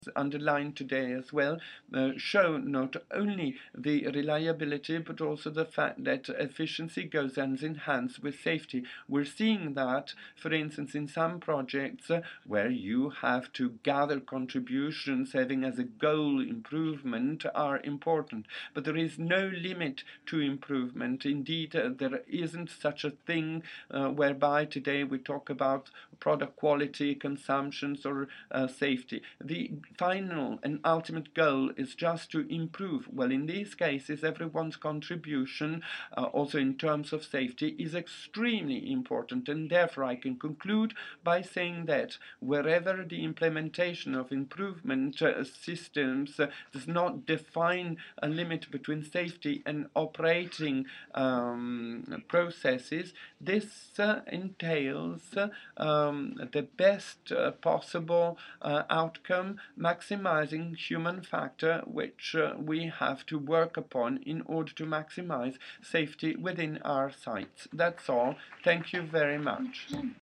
underlined today as well, show not only the reliability but also the fact that efficiency goes hand in hand with safety. We're seeing that, for instance, in some projects where you have to gather contributions having as a goal improvement are important, but there is no limit to improvement. Indeed, there isn't such a thing whereby today we talk about product quality, consumptions, or safety. The final and ultimate goal is just to improve. Well, in these cases, everyone's contribution, also in terms of safety, is extremely important, and therefore I can conclude by saying that wherever the implementation of improvement systems does not define a limit between safety and operating processes, this entails the best possible outcome, maximizing human factor, which we have to work upon in order to maximize safety within our sites. That's all. Thank you very much.